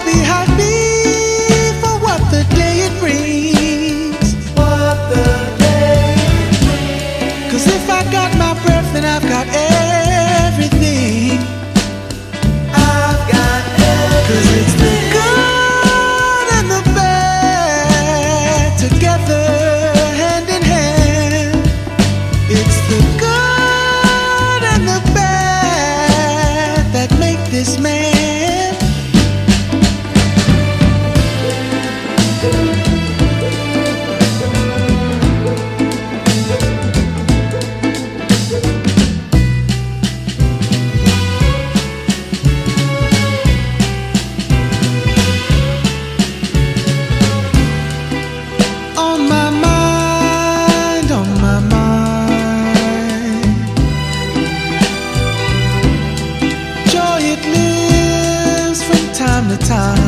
be happy for what the day it brings. What the day it brings. 'Cause if I got my breath, then I've got everything. I've got everything. 'Cause it's the good and the bad together, hand in hand. It's the good and the bad that make this man. On my mind, on my mind. Joy, it lives from time to time.